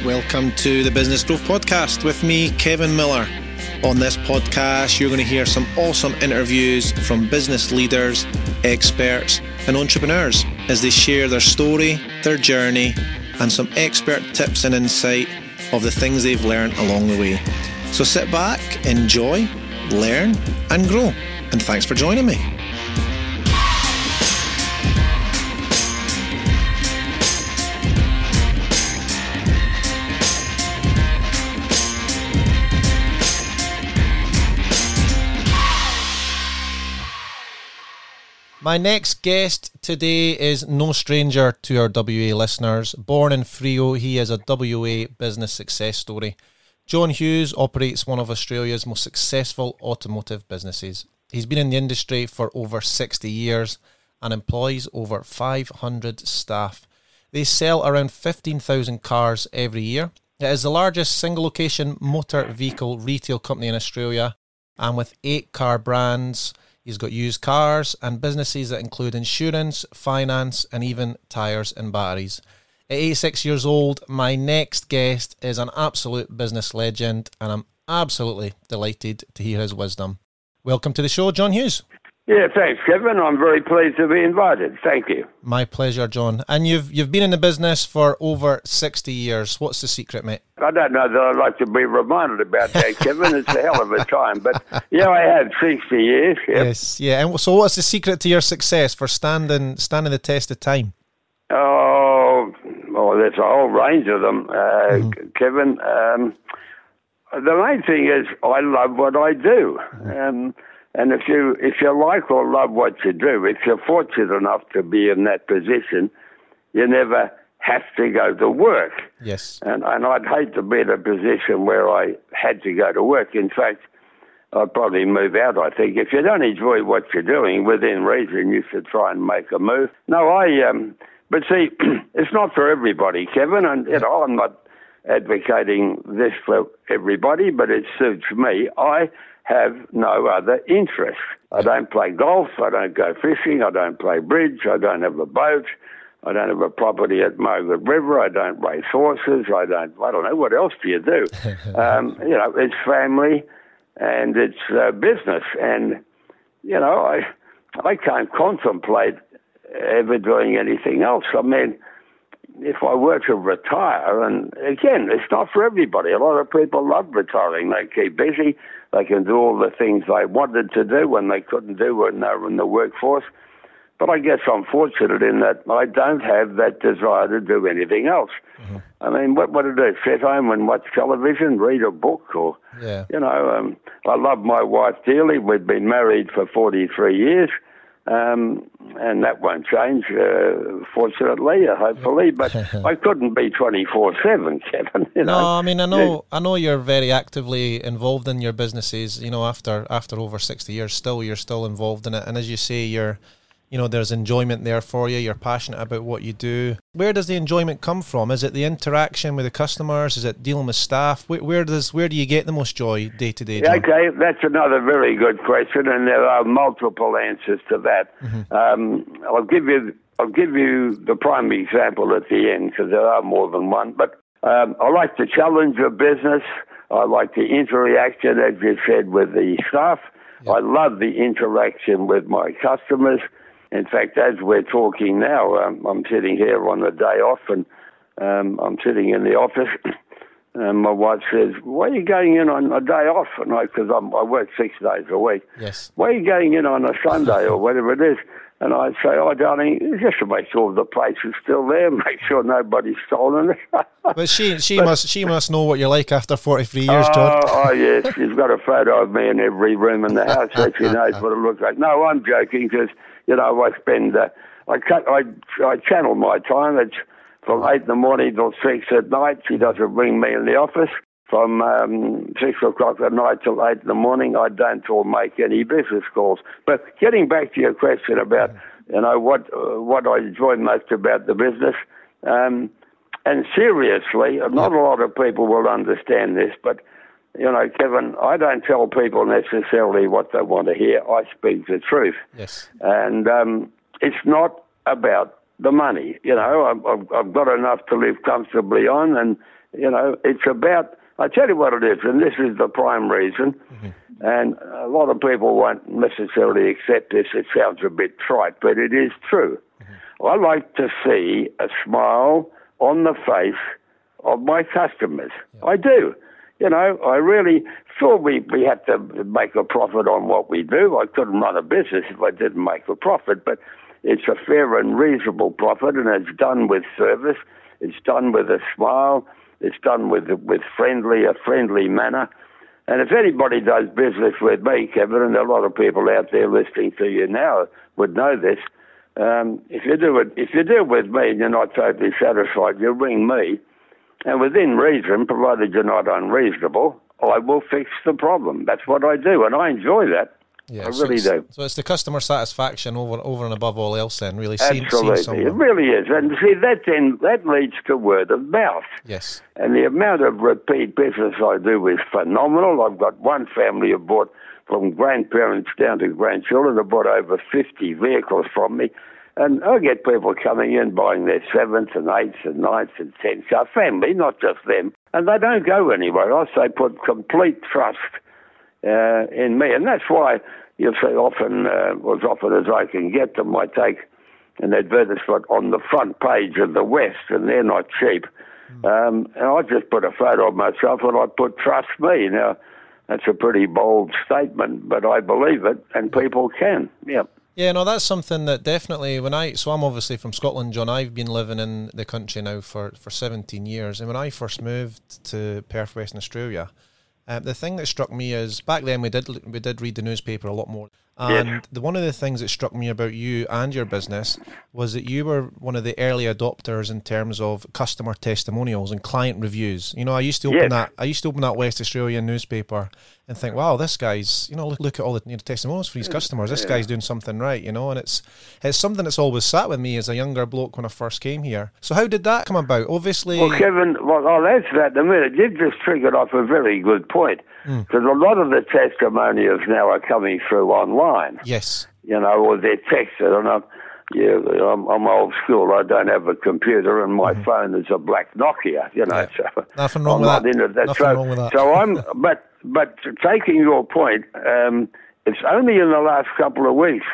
Welcome to the Business Growth Podcast with me, Kevin Miller. On this podcast, you're going to hear some awesome interviews from business leaders, experts, and entrepreneurs as they share their story, their journey, and some expert tips and insight of the things they've learned along the way. So sit back, enjoy, learn, and grow. And thanks for joining me. My next guest today is no stranger to our WA listeners. Born in Freo, he is a WA business success story. John Hughes operates one of Australia's most successful automotive businesses. He's been in the industry for over 60 years and employs over 500 staff. They sell around 15,000 cars every year. It is the largest single-location motor vehicle retail company in Australia, and with 8 car brands. He's got used cars and businesses that include insurance, finance, and even tyres and batteries. At 86 years old, my next guest is an absolute business legend, and I'm absolutely delighted to hear his wisdom. Welcome to the show, John Hughes. Yeah, thanks, Kevin. I'm very pleased to be invited. Thank you. My pleasure, John. And you've been in the business for over 60 years. What's the secret, mate? I don't know that I'd like to be reminded about that, Kevin. It's a hell of a time. But, yeah, I have 60 years. Yep. Yes, yeah. And so what's the secret to your success for standing the test of time? Oh, there's a whole range of them, Kevin. The main thing is I love what I do. And if you like or love what you do, if you're fortunate enough to be in that position, you never have to go to work. Yes. And I'd hate to be in a position where I had to go to work. In fact, I'd probably move out, I think. If you don't enjoy what you're doing, within reason, you should try and make a move. No, but see, it's not for everybody, Kevin, and I'm not advocating this for everybody, but it suits me. I have no other interest. I don't play golf, I don't go fishing, I don't play bridge, I don't have a boat, I don't have a property at Margaret River, I don't race horses, I don't know, what else do you do? It's family and it's business, and, I can't contemplate ever doing anything else. I mean, if I were to retire, and again, it's not for everybody. A lot of people love retiring. They keep busy. They can do all the things they wanted to do when they couldn't do when they were in the workforce. But I guess I'm fortunate in that I don't have that desire to do anything else. Mm-hmm. I mean, what do? Sit home and watch television, read a book, or, I love my wife dearly. We've been married for 43 years. And that won't change, fortunately, hopefully. But I couldn't be 24/7, Kevin. No, I mean, I know you're very actively involved in your businesses. After over 60 years, you're still involved in it. And as you say, there's enjoyment there for you. You're passionate about what you do. Where does the enjoyment come from? Is it the interaction with the customers? Is it dealing with staff? Where do you get the most joy day to day? Okay, that's another very good question, and there are multiple answers to that. Mm-hmm. I'll give you the prime example at the end, because there are more than one. But I like the challenge of business. I like the interaction, as you said, with the staff. Yep. I love the interaction with my customers. In fact, as we're talking now, I'm sitting here on a day off, and I'm sitting in the office, and my wife says, "Why are you going in on a day off?" And because I work 6 days a week. Yes. "Why are you going in on a Sunday or whatever it is?" And I say, "Oh, darling, just to make sure the place is still there, make sure nobody's stolen it." But she must know what you're like after 43 years, John. Oh, yes. She's got a photo of me in every room in the house, so she knows what it looks like. No, I'm joking, because, I spend, I channel my time. It's from 8 in the morning till 6 at night. She doesn't ring me in the office. From 6 o'clock at night till 8 in the morning, I don't make any business calls. But getting back to your question about, what I enjoy most about the business, and seriously, not a lot of people will understand this, but, Kevin, I don't tell people necessarily what they want to hear. I speak the truth. Yes. And it's not about the money. You know, I've got enough to live comfortably on, and, you know, it's about, I tell you what it is, and this is the prime reason, and a lot of people won't necessarily accept this. It sounds a bit trite, but it is true. I like to see a smile on the face of my customers. I do. You know, I really thought we had to make a profit on what we do. I couldn't run a business if I didn't make a profit, but it's a fair and reasonable profit, and it's done with service. It's done with a smile. It's done with a friendly manner. And if anybody does business with me, Kevin, and a lot of people out there listening to you now would know this, if you deal with me and you're not totally satisfied, you ring me, and within reason, provided you're not unreasonable, I will fix the problem. That's what I do, and I enjoy that. Yeah, I really do. So it's the customer satisfaction over and above all else then, really. Absolutely, it really is. And see, that leads to word of mouth. Yes. And the amount of repeat business I do is phenomenal. I've got one family who bought, from grandparents down to grandchildren, have bought over 50 vehicles from me. And I get people coming in buying their 7th and 8th and 9th and 10th car, family, not just them. And they don't go anywhere else. They put complete trust in me. And that's why you'll see often, as often as I can get them, I take an advertisement on the front page of the West, and they're not cheap. And I just put a photo of myself and I put trust me. Now, that's a pretty bold statement, but I believe it, and people can. Yeah. Yeah, no, that's something that definitely, so I'm obviously from Scotland, John. I've been living in the country now for 17 years. And when I first moved to Perth, Western Australia, the thing that struck me is, back then we did read the newspaper a lot more. And one of the things that struck me about you and your business was that you were one of the early adopters in terms of customer testimonials and client reviews. You know, I used to open that West Australian newspaper and think, wow, this guy's, you know, look at all the testimonials for his customers. This guy's doing something right, you know, and it's something that's always sat with me as a younger bloke when I first came here. So how did that come about? Obviously, well, Kevin, I'll answer that in a minute. You've just triggered off a very good point, because a lot of the testimonials now are coming through online. Yes. You know, or they're texted, and I'm old school. I don't have a computer, and my phone is a black Nokia. You know, so nothing wrong with that. Nothing wrong with that. So but taking your point, it's only in the last couple of weeks.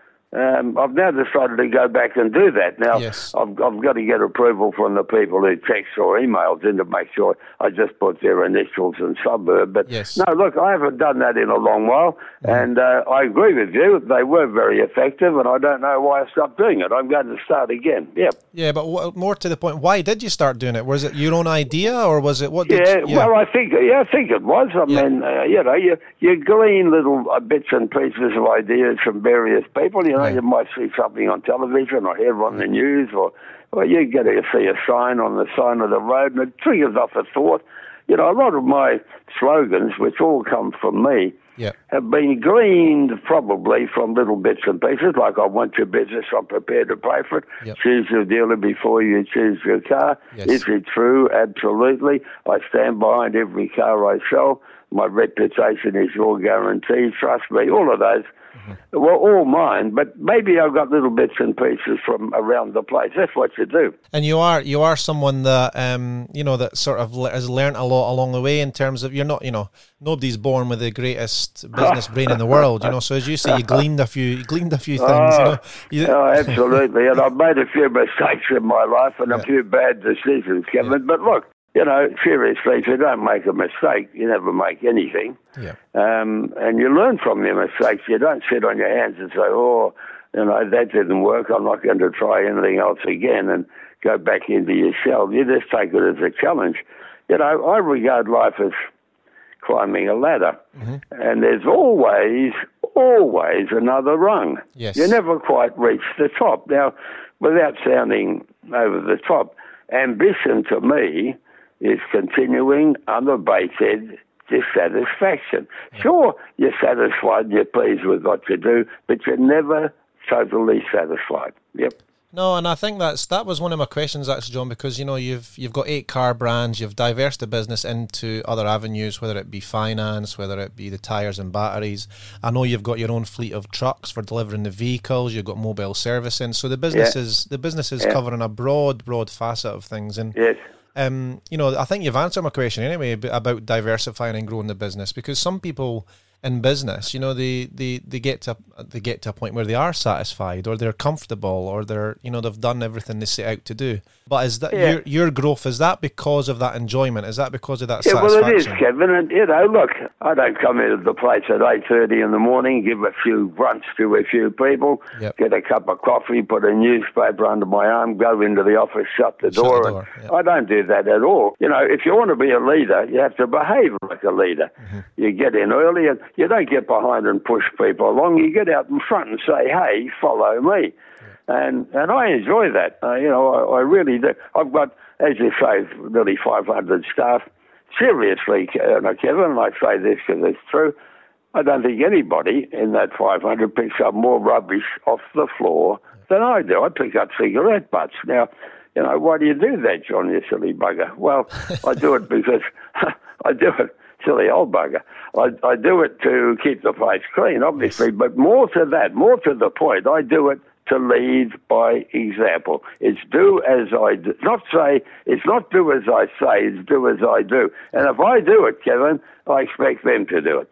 I've now decided to go back and do that. Now, I've got to get approval from the people who text or emails in to make sure I just put their initials and suburb. But no, look, I haven't done that in a long while, and I agree with you. They were very effective, and I don't know why I stopped doing it. I'm going to start again. Yeah. Yeah, but more to the point, why did you start doing it? Was it your own idea, or was it what? Well, I think it was. I mean, you know, you glean little bits and pieces of ideas from various people. You know, you might see something on television or hear on the news, or you get to see a sign on the side of the road, and it triggers off a thought. You know, a lot of my slogans, which all come from me, have been gleaned probably from little bits and pieces, like I want your business, I'm prepared to pay for it. Choose your dealer before you choose your car. Is it true? Absolutely. I stand behind every car I sell. My reputation is your guarantee. Trust me. All of those were all mine, but maybe I've got little bits and pieces from around the place. That's what you do. And you are someone that you know, that sort of has learnt a lot along the way, in terms of, you're not, you know, nobody's born with the greatest business brain in the world, you know. So as you say, you gleaned a few things. You know, absolutely. And I've made a few mistakes in my life and a few bad decisions, Kevin. But look, you know, seriously, if you don't make a mistake, you never make anything. And you learn from your mistakes. You don't sit on your hands and say, oh, you know, that didn't work, I'm not going to try anything else again, and go back into your shell. You just take it as a challenge. You know, I regard life as climbing a ladder, and there's always another rung. You never quite reach the top. Now, without sounding over the top, ambition to me is continuing unabated dissatisfaction. Sure, you're satisfied, you're pleased with what you do, but you're never totally satisfied. No, and I think that was one of my questions actually, John, because you've got 8 car brands, you've diversified the business into other avenues, whether it be finance, whether it be the tyres and batteries. I know you've got your own fleet of trucks for delivering the vehicles. You've got mobile servicing, so the business is covering a broad facet of things. And yes. I think you've answered my question anyway about diversifying and growing the business, because some people in business, they get to a point where they are satisfied, or they're comfortable, or they've done everything they set out to do. But is that your growth? Is that because of that enjoyment? Is that because of that satisfaction? Well, it is, Kevin. And look, I don't come into the place at 8:30 in the morning, give a few grunts to a few people, get a cup of coffee, put a newspaper under my arm, go into the office, shut the door. I don't do that at all. If you want to be a leader, you have to behave like a leader. Mm-hmm. You get in early, and you don't get behind and push people along. You get out in front and say, "Hey, follow me." And I enjoy that. I really do. I've got, as you say, nearly 500 staff. Seriously, Kevin, I say this because it's true, I don't think anybody in that 500 picks up more rubbish off the floor than I do. I pick up cigarette butts. Now, why do you do that, John, you silly bugger? Well, I do it because I do it, silly old bugger. I do it to keep the place clean, obviously, but more to the point, I do it to lead by example. It's do as I do. It's not do as I say, it's do as I do. And if I do it, Kevin, I expect them to do it.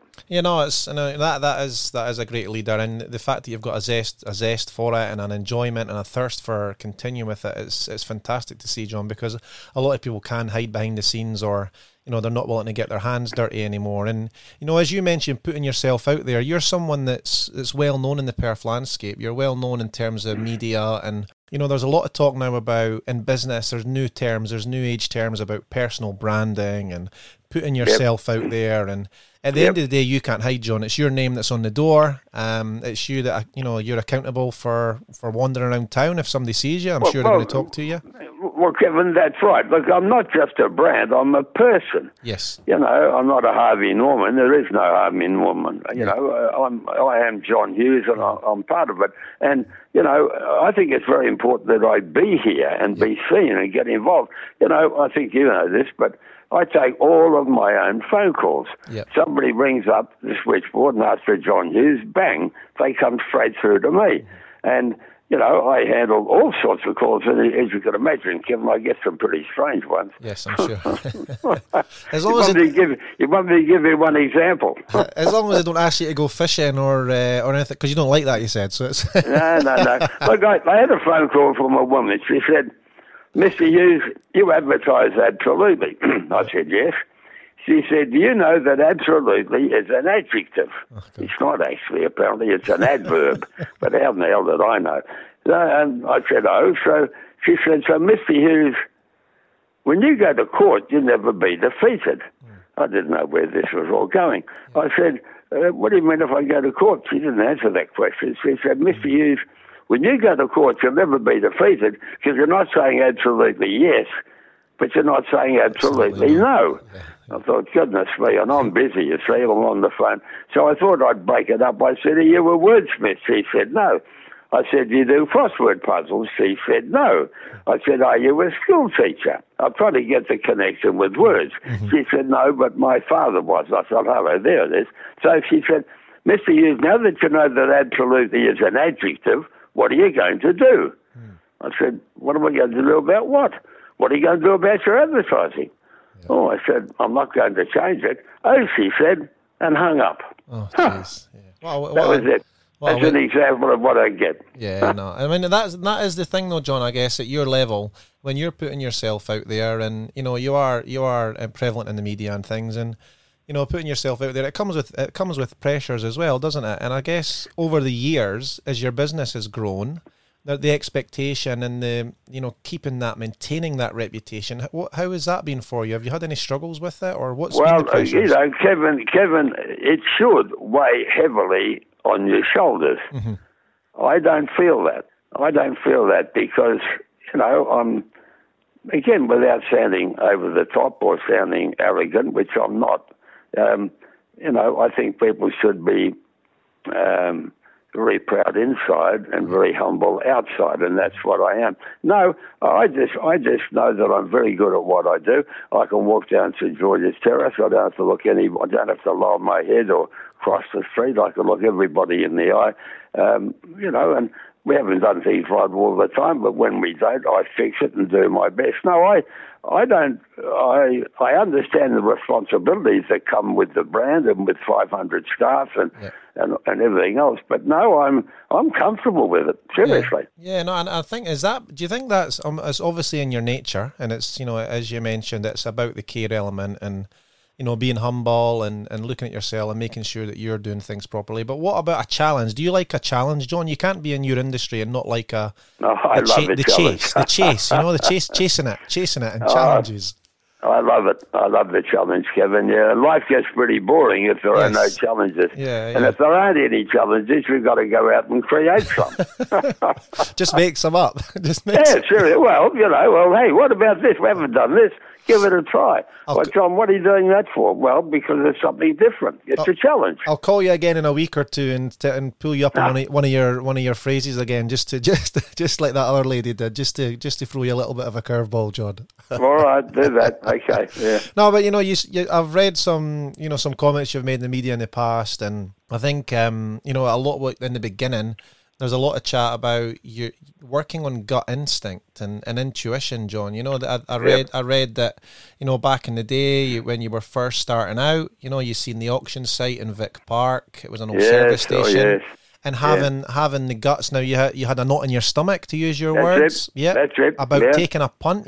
That is a great leader, and the fact that you've got a zest for it, and an enjoyment and a thirst for continuing with it, it's fantastic to see, John, because a lot of people can hide behind the scenes, or they're not willing to get their hands dirty anymore. And as you mentioned, putting yourself out there, you're someone that's well known in the Perth landscape. You're well known in terms of media, and there's a lot of talk now about, in business, there's new age terms about personal branding and putting yourself out there. And at the end of the day, you can't hide, John. It's your name that's on the door. It's you that you're accountable for wandering around town. If somebody sees you, I'm sure they're going to talk to you. Well, Kevin, that's right. Look, I'm not just a brand. I'm a person. Yes. I'm not a Harvey Norman. There is no Harvey Norman. I am John Hughes, and I'm part of it. And I think it's very important that I be here and be seen and get involved. I think you know this, but I take all of my own phone calls. Yep. Somebody rings up the switchboard and asks for John Hughes, bang, they come straight through to me. And, I handle all sorts of calls, and as you can imagine, Kevin, I get some pretty strange ones. Yes, I'm sure. You want me to give you one example? As long as they don't ask you to go fishing or anything, because you don't like that, you said. So it's No. Look, I had a phone call from a woman. She said, "Mr. Hughes, you advertise absolutely." I said, "Yes." She said, "Do you know that absolutely is an adjective?" Okay. It's not actually, apparently, it's an adverb. But how the hell did I know? And I said, "Oh." So she said, "So, Mr. Hughes, when you go to court, you'll never be defeated." I didn't know where this was all going. I said, "What do you mean if I go to court?" She didn't answer that question. She said, "Mr. Hughes, when you go to court, you'll never be defeated because you're not saying absolutely yes, but you're not saying absolutely no." I thought, goodness me, and I'm busy, you see, I'm on the phone. So I thought I'd break it up. I said, "Are you a wordsmith?" She said, "No." I said, "Do you do crossword puzzles?" She said, "No." I said, "Are you a school teacher?" I'm trying to get the connection with words. Mm-hmm. She said, "No, but my father was." I thought, hello, there it is. So she said, "Mr. Hughes, now that you know that absolutely is an adjective, what are you going to do?" I said, "What am I going to do about what? What are you going to do about your advertising?" Yeah. Oh, I said, "I'm not going to change it." "Oh," she said, and hung up. Oh, jeez. Yeah. Well, that was it. That's an example of what I get. Yeah, no. I mean, that is the thing, though, John. I guess at your level, when you're putting yourself out there, and you are prevalent in the media and things, and putting yourself out there, it comes with pressures as well, doesn't it? And I guess over the years, as your business has grown, the expectation and the maintaining that reputation. How has that been for you? Have you had any struggles with it, or what's been the pressures? Kevin, it should weigh heavily on your shoulders. Mm-hmm. I don't feel that because I'm, again, without sounding over the top or sounding arrogant, which I'm not. I think people should be very proud inside and very humble outside, and that's what I am. No, I just know that I'm very good at what I do. I can walk down St George's Terrace. I don't have to look I don't have to lower my head or cross the street. I can look everybody in the eye, and we haven't done things right all the time, but when we don't, I fix it and do my best. No, I don't. I understand the responsibilities that come with the brand and with 500 staff and everything else. But no, I'm comfortable with it. Seriously. Yeah. No, and I think do you think that's it's obviously in your nature, and it's as you mentioned, it's about the care element and being humble and looking at yourself and making sure that you're doing things properly. But what about a challenge? Do you like a challenge, John? You can't be in your industry and not like the chase, chasing it and challenges. I love it. I love the challenge, Kevin. Yeah, life gets pretty boring if there are no challenges. And if there aren't any challenges, we've got to go out and create some. Just make some up. Sure. Well, hey, what about this? We haven't done this. Give it a try. Well, John, what are you doing that for? Well, because it's something different. It's a challenge. I'll call you again in a week or two and pull you up on one of your phrases again, just like that other lady did, just to throw you a little bit of a curveball, John. All right, do that. Okay. Yeah. No, but I've read some comments you've made in the media in the past, and I think a lot in the beginning. There's a lot of chat about you working on gut instinct and intuition, John. I read that, back in the day when you were first starting out, you seen the auction site in Vic Park. It was an old service station. And having the guts. Now you had a knot in your stomach, to use your words. Yeah, that's it. About taking a punt,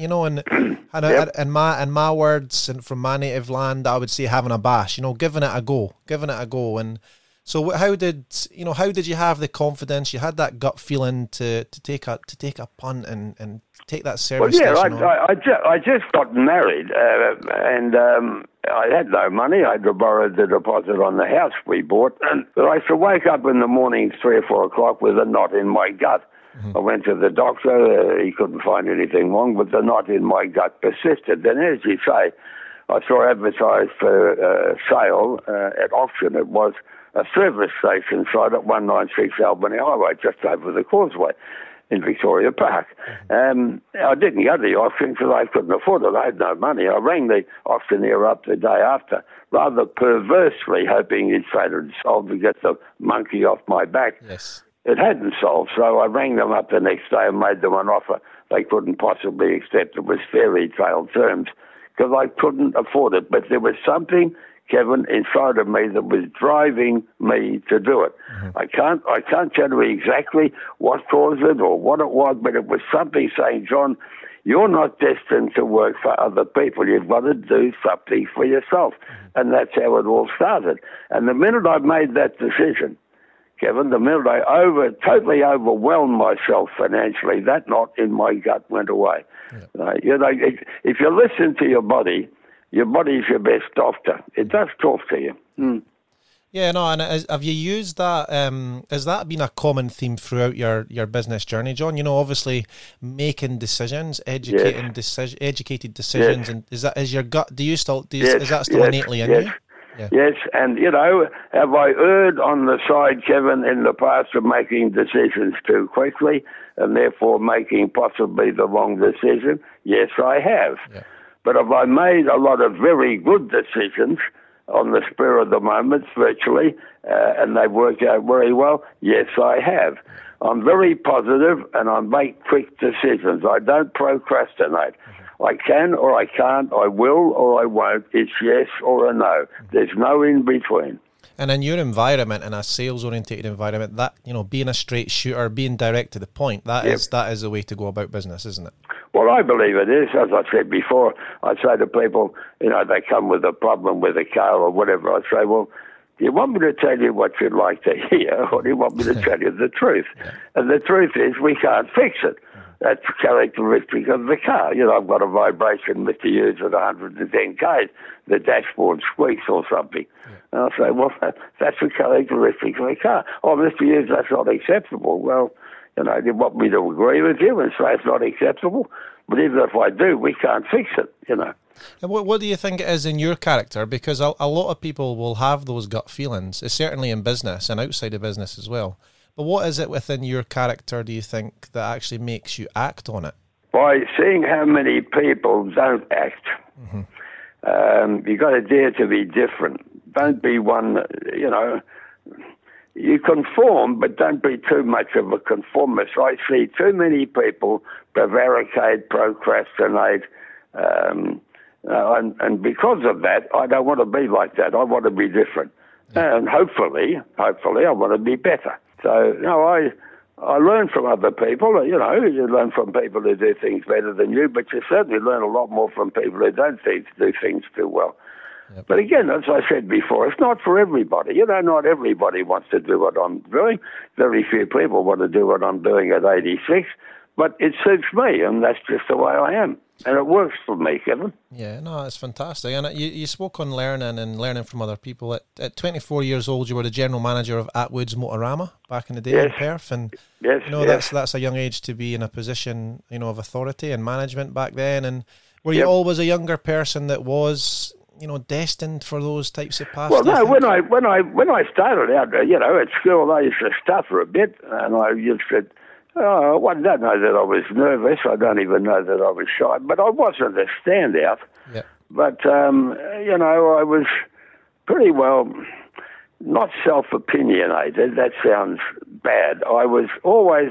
and my words and from my native land, I would say having a bash. Giving it a go. And so how did you have the confidence? You had that gut feeling to take a punt and take that service station on? I just got married and I had no money. I had borrowed the deposit on the house we bought, but I used to wake up in the morning 3 or 4 o'clock with a knot in my gut. Mm-hmm. I went to the doctor. He couldn't find anything wrong, but the knot in my gut persisted. And as you say, I saw advertised for sale at auction. It was a service station site at 196 Albany Highway, just over the causeway in Victoria Park. I didn't go to the auction because I couldn't afford it. I had no money. I rang the auctioneer up the day after, rather perversely hoping he'd say it had sold to get the monkey off my back. Yes. It hadn't sold, so I rang them up the next day and made them an offer they couldn't possibly accept. It was fairy tale terms because I couldn't afford it. But there was something, Kevin, inside of me that was driving me to do it. Mm-hmm. I can't tell you exactly what caused it or what it was, but it was something saying, John, you're not destined to work for other people. You've got to do something for yourself. Mm-hmm. And that's how it all started. And the minute I made that decision, Kevin, the minute I totally overwhelmed myself financially, that knot in my gut went away. Yeah. If you listen to your body's your best doctor. It does talk to you. Mm. Yeah, no, and have you used that? Has that been a common theme throughout your business journey, John? Obviously making decisions, educated decisions, and is your gut? Is that still innately in you? Yeah. Yes, and have I erred on the side, Kevin, in the past of making decisions too quickly and therefore making possibly the wrong decision? Yes, I have. Yeah. But have I made a lot of very good decisions on the spur of the moment, virtually, and they've worked out very well? Yes, I have. I'm very positive and I make quick decisions. I don't procrastinate. I can or I can't, I will or I won't. It's yes or a no. There's no in between. And in your environment, in a sales-orientated environment, that being a straight shooter, being direct to the point, that is the way to go about business, isn't it? Well, I believe it is. As I said before, I say to people, they come with a problem with a car or whatever. I say, well, do you want me to tell you what you'd like to hear, or do you want me to tell you the truth? Yeah. And the truth is, we can't fix it. That's characteristic of the car. I've got a vibration, Mr. Hughes, at 110 k's. The dashboard squeaks or something. Yeah. And I'll say, well, that's a characteristic of the car. Oh, Mr. Hughes, that's not acceptable. Well, do you want me to agree with you and say it's not acceptable? But even if I do, we can't fix it, And what do you think it is in your character? Because a lot of people will have those gut feelings, certainly in business and outside of business as well. But what is it within your character, do you think, that actually makes you act on it? By seeing how many people don't act. You've got to dare to be different. Don't be one, you conform, but don't be too much of a conformist. I see too many people prevaricate, procrastinate, and because of that, I don't want to be like that. I want to be different. And hopefully, I want to be better. So, I learn from other people. You learn from people who do things better than you, but you certainly learn a lot more from people who don't do things too well. Yep. But again, as I said before, it's not for everybody. Not everybody wants to do what I'm doing. Very few people want to do what I'm doing at 86, but it suits me, and that's just the way I am. And it works for me, Kevin. Yeah, no, it's fantastic. And you spoke on learning from other people. At 24 years old, you were the general manager of Atwood's Motorama back in the day in Perth. And that's a young age to be in a position, of authority and management back then. And were you always a younger person that was, destined for those types of paths? Well, no. When I started out, at school, I used to stutter a bit, and I used to. I don't know that I was nervous. I don't even know that I was shy, but I wasn't a standout. Yeah. But, I was pretty well not self-opinionated. That sounds bad. I was always,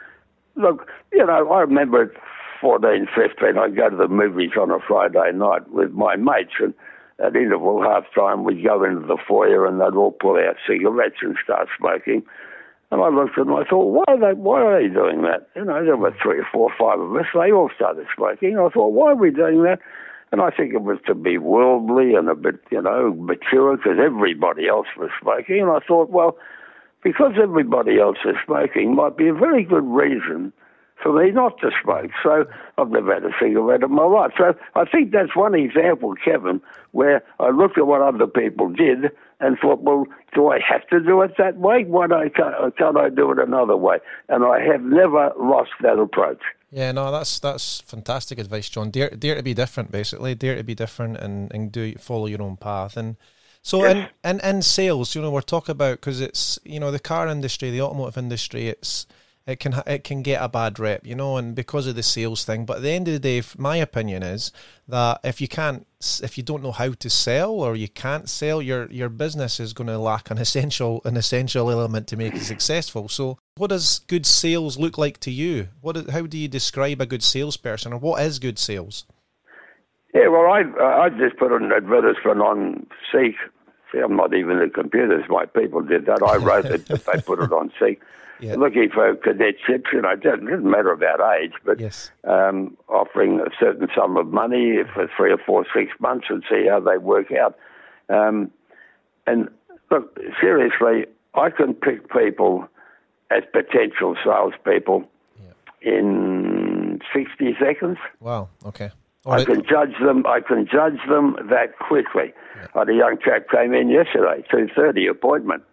I remember at 14, 15, I'd go to the movies on a Friday night with my mates, and at interval half-time, we'd go into the foyer and they'd all pull out cigarettes and start smoking. And I looked at them and I thought, why are they doing that? There were 3 or 4 or 5 of us. They all started smoking. I thought, why are we doing that? And I think it was to be worldly and a bit, mature, because everybody else was smoking. And I thought, well, because everybody else is smoking might be a very good reason for me not to smoke. So I've never had a cigarette in my life. So I think that's one example, Kevin, where I looked at what other people did and thought, well, do I have to do it that way? Why can't I do it another way? And I have never lost that approach. Yeah, no, that's fantastic advice, John. Dare to be different, basically. Dare to be different and follow your own path. And so in sales, we're talking about, because it's, the car industry, the automotive industry, it can get a bad rep, and because of the sales thing. But at the end of the day, my opinion is that if you don't know how to sell, or you can't sell, your business is going to lack an essential element to make it successful. So what does good sales look like to you? How do you describe a good salesperson, or what is good sales? Yeah, well, I just put an advertisement on Seek. See, I'm not even the computers. My people did that. I wrote it, but they put it on Seek. Yeah. Looking for cadetships, it doesn't matter about age, but offering a certain sum of money for 3 or 4, 6 months and see how they work out. And look, seriously, I can pick people as potential salespeople in 60 seconds. Wow. Okay. I can judge them that quickly. Yeah. I had a young chap came in yesterday, 2:30 appointment.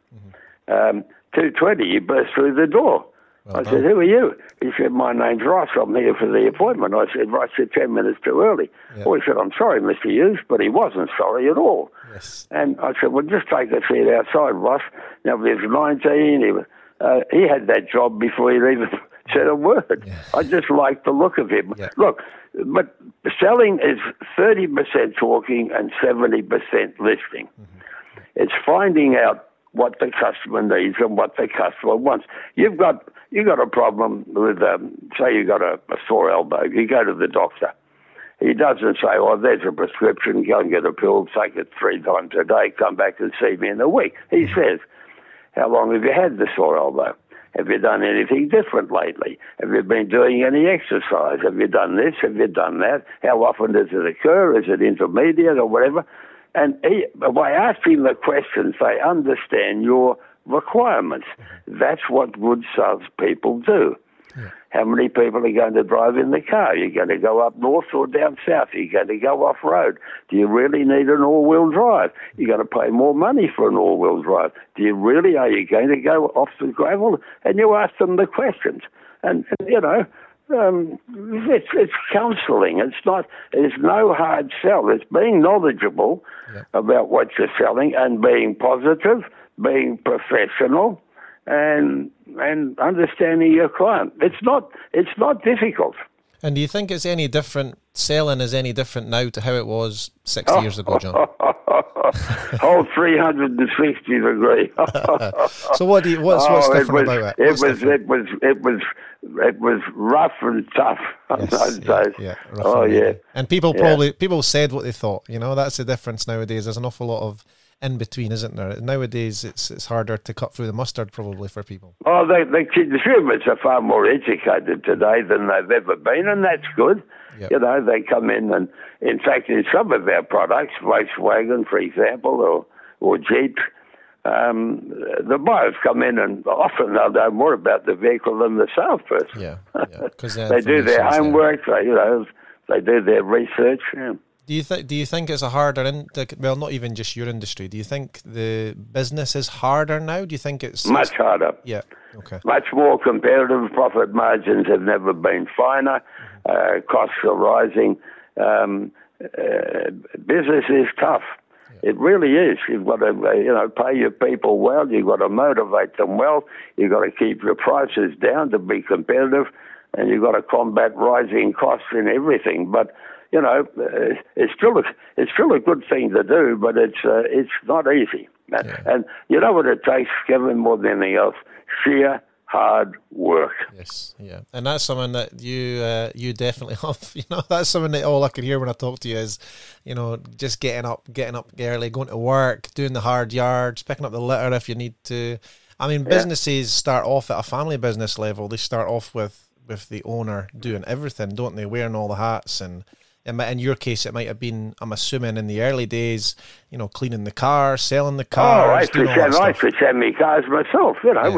2:20, he burst through the door. Well I said, who are you? He said, my name's Ross. I'm here for the appointment. I said, Ross, you're 10 minutes too early. Yeah. Well, he said, I'm sorry, Mr. Hughes, but he wasn't sorry at all. Yes. And I said, well, just take a seat outside, Ross. Now, he was 19. He had that job before he even said a word. Yeah. I just liked the look of him. Yeah. Look, but selling is 30% talking and 70% listening. Mm-hmm. It's finding out what the customer needs and what the customer wants. You've got a problem with, say you got a sore elbow. You go to the doctor. He doesn't say, oh, there's a prescription, go and get a pill, take it 3 times a day, come back and see me in a week. He says, how long have you had the sore elbow? Have you done anything different lately? Have you been doing any exercise? Have you done this? Have you done that? How often does it occur? Is it intermediate or whatever? And by asking the questions, they understand your requirements. That's what good salespeople do. Yeah. How many people are going to drive in the car? Are you going to go up north or down south? Are you going to go off-road? Do you really need an all-wheel drive? You're going to pay more money for an all-wheel drive. Are you going to go off the gravel? And you ask them the questions. And it's counselling. It's no hard sell. It's being knowledgeable about what you're selling and being positive, being professional, and understanding your client. It's not difficult. And do you think it's any different, selling is any different now to how it was 60 years ago, John? Whole 360 degree. So what's different about it? It was rough and tough on those days. Yeah, and people said what they thought. You know, that's the difference nowadays. There's an awful lot of in between, isn't there? Nowadays, it's harder to cut through the mustard probably for people. Oh, the consumers are far more educated today than they've ever been, and that's good. Yep. You know, they come in and, in fact, in some of our products, Volkswagen, for example, or Jeep, the buyers come in and often they'll know more about the vehicle than the salesperson. Yeah, because they do their homework. They do their research. Yeah. Do you think it's a harder, well, not even just your industry, do you think the business is harder now? Do you think it's... Much harder. Yeah, okay. Much more competitive. Profit margins have never been finer. Costs are rising. Business is tough. Yeah. It really is. You've got to, pay your people well. You've got to motivate them well. You've got to keep your prices down to be competitive, and you've got to combat rising costs in everything. But it's still a good thing to do, but it's not easy. Yeah. And you know what it takes, Kevin, more than anything else? Sheer hard work. Yes, yeah, and that's something that you definitely have. That's something that all I can hear when I talk to you is, just getting up early, going to work, doing the hard yards, picking up the litter if you need to. I mean, businesses start off at a family business level. They start off with the owner doing everything, don't they? Wearing all the hats and. In your case, it might have been, I'm assuming, in the early days, cleaning the car, selling the car. I used to send me cars myself.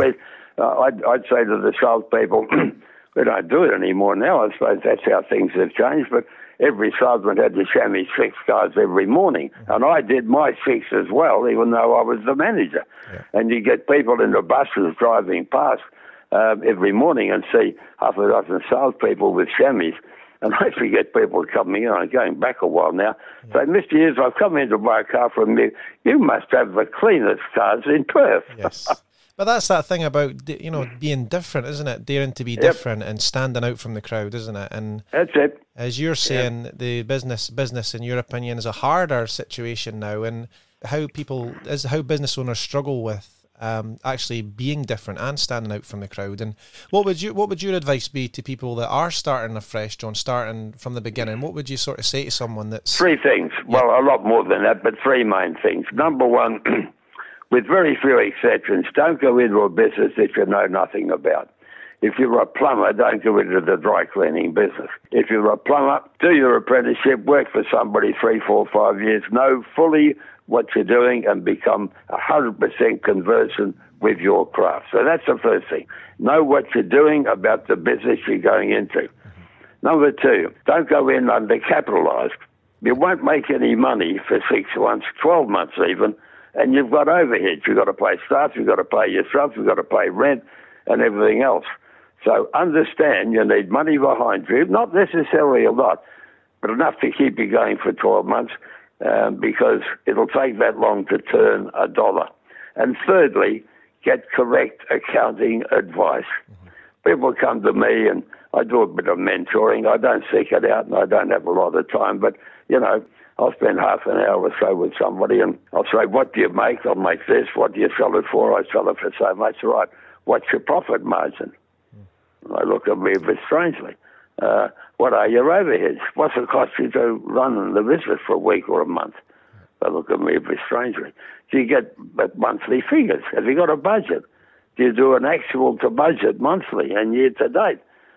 I'd say to the salespeople, we don't do it anymore now. I suppose that's how things have changed. But every salesman had to show me 6 cars every morning. And I did my 6 as well, even though I was the manager. Yeah. And you get people in the buses driving past every morning and see half a dozen salespeople with chamois. And I forget people coming in, I'm going back a while now, say, Mr. Hughes, I've come in to buy a car from you. You must have the cleanest cars in Perth. Yes. But that's that thing about, being different, isn't it? Daring to be different and standing out from the crowd, isn't it? And that's it. As you're saying, the business, in your opinion, is a harder situation now, and how business owners struggle with actually being different and standing out from the crowd. And what would your advice be to people that are starting afresh, John, starting from the beginning? What would you sort of say to someone that's... 3 things. Well, a lot more than that, but 3 main things. Number 1, with very few exceptions, don't go into a business that you know nothing about. If you're a plumber, don't go into the dry cleaning business. If you're a plumber, do your apprenticeship, work for somebody 3, 4, 5 years, know fully what you're doing and become 100% conversant with your craft. So that's the first thing. Know what you're doing about the business you're going into. Number 2, don't go in undercapitalized. You won't make any money for 6 months, 12 months even, and you've got overheads. You've got to pay staff, you've got to pay yourself, you've got to pay rent and everything else. So understand you need money behind you, not necessarily a lot, but enough to keep you going for 12 months. Because it'll take that long to turn a dollar. And thirdly, get correct accounting advice. Mm-hmm. People come to me and I do a bit of mentoring. I don't seek it out and I don't have a lot of time, but, I'll spend half an hour or so with somebody and I'll say, what do you make? I'll make this. What do you sell it for? I sell it for so much. Right. What's your profit margin? Mm. They look at me a bit strangely. What are your overheads? What's it cost you to run the business for a week or a month? They look at me a bit strangely. Do you get monthly figures? Have you got a budget? Do you do an actual to budget monthly and year to date?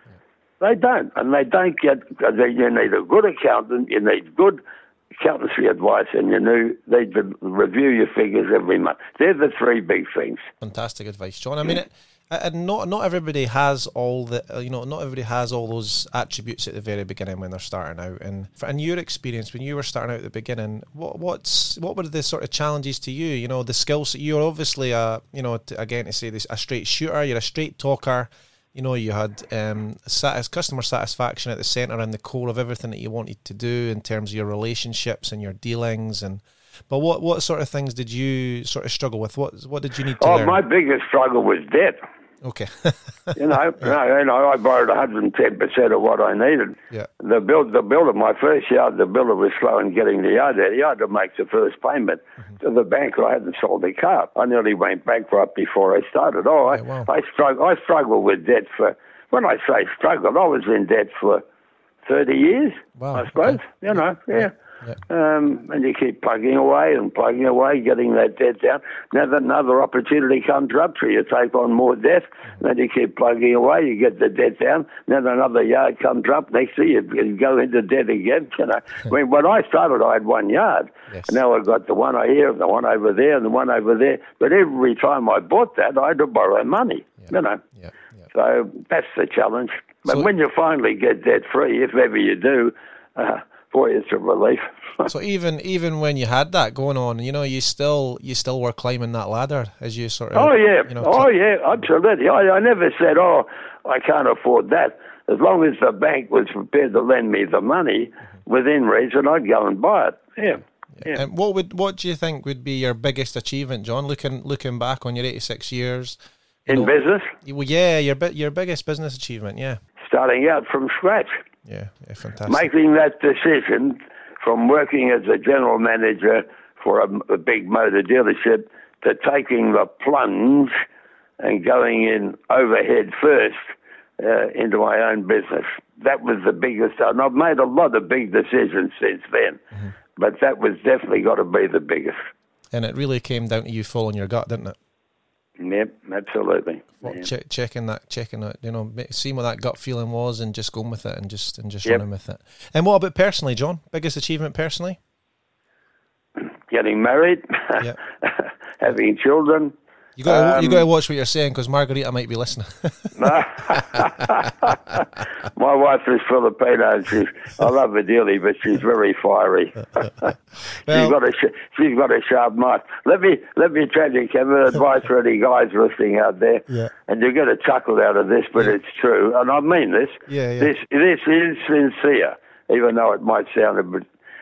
They don't. And they don't get, you need a good accountant, you need good accountancy advice, and you need to review your figures every month. They're the 3 big things. Fantastic advice, John. I mean, and not everybody has all the not everybody has all those attributes at the very beginning when they're starting out. And in your experience, when you were starting out at the beginning, what were the sort of challenges to you? The skills that you're obviously to say this, a straight shooter, you're a straight talker. You had customer satisfaction at the centre and the core of everything that you wanted to do in terms of your relationships and your dealings. And But what sort of things did you sort of struggle with? What did you need to learn? My biggest struggle was debt. Okay. I borrowed 110% of what I needed. Yeah. The builder, my first yard, the builder was slow in getting the yard out. He had to make the first payment to the bank. I hadn't sold the car. I nearly went bankrupt before I started. I struggled with debt when I say struggled, I was in debt for 30 years, I suppose. Okay. And you keep plugging away, getting that debt down. Now that another opportunity comes up, so you take on more debt. Then you keep plugging away, you get the debt down. Then another yard comes up. Next thing you go into debt again. When I started, I had 1 yard. Yes. Now I've got the one here, the one over there, and the one over there. But every time I bought that, I had to borrow money. So that's the challenge. But when you finally get debt free, if ever you do. Boy, it's a relief. So even when you had that going on, you still were climbing that ladder as you sort of. Oh yeah, absolutely. I never said, I can't afford that. As long as the bank was prepared to lend me the money within reason, I'd go and buy it. Yeah. And what do you think would be your biggest achievement, John? Looking back on your 86 years in business. Well, yeah, your biggest business achievement. Yeah. Starting out from scratch. Yeah, fantastic. Making that decision from working as a general manager for a big motor dealership to taking the plunge and going in overhead first into my own business. That was the biggest. And I've made a lot of big decisions since then, but that was definitely got to be the biggest. And it really came down to you following your gut, didn't it? Yep, absolutely. Well, checking that, seeing what that gut feeling was, and just going with it, and just running with it. And what about personally, John? Biggest achievement personally? Getting married, having children. You got to watch what you're saying, because Margarita might be listening. My wife is Filipino. I love her dearly, but she's very fiery. She's got a sharp knife. Let me tell you, Kevin, advice for any guys listening out there. Yeah. And you're going to chuckle out of this, but it's true, and I mean this. Yeah. This is sincere, even though it might sound a bit.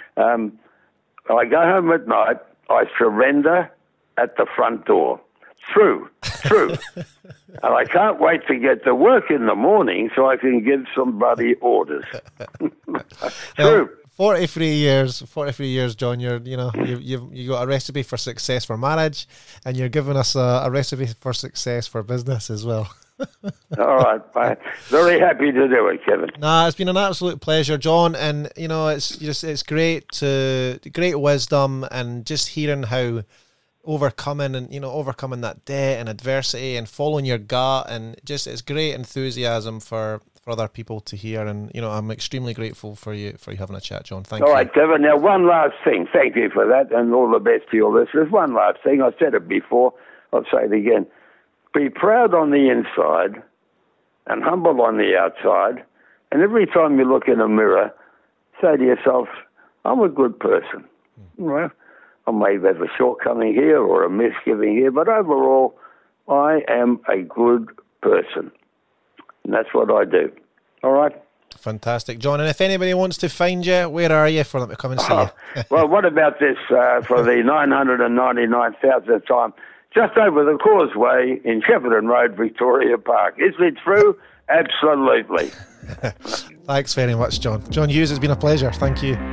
I go home at night. I surrender at the front door. True. And I can't wait to get to work in the morning so I can give somebody orders. True. 43 years, John. You got a recipe for success for marriage, and you're giving us a recipe for success for business as well. All right, very happy to do it, Kevin. It's been an absolute pleasure, John, and it's great wisdom, and just hearing how overcoming that debt and adversity and following your gut, and just it's great enthusiasm for other people to hear, and I'm extremely grateful for you having a chat, John. Thank you. All right, Kevin. Now, one last thing. Thank you for that, and all the best to your listeners. One last thing. I said it before. I'll say it again. Be proud on the inside and humble on the outside. And every time you look in a mirror, say to yourself, I'm a good person. Well, I may have a shortcoming here or a misgiving here, but overall, I am a good person. And that's what I do. All right? Fantastic, John. And if anybody wants to find you, where are you for them to come and see you? Well, what about this for the 999,000th time? Just over the causeway in Shepparton Road, Victoria Park. Is it true? Absolutely. Thanks very much, John. John Hughes, it's been a pleasure. Thank you.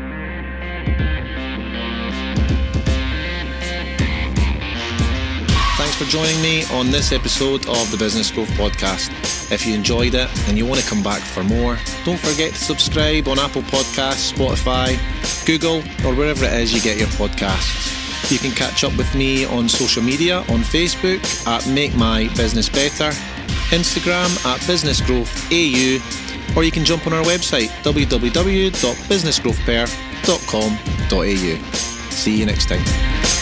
Thanks for joining me on this episode of the Business Growth Podcast. If you enjoyed it and you want to come back for more, don't forget to subscribe on Apple Podcasts, Spotify, Google, or wherever it is you get your podcasts. You can catch up with me on social media, on Facebook at Make My Business Better, Instagram at Business Growth AU, or you can jump on our website www.businessgrowthperth.com.au. See you next time.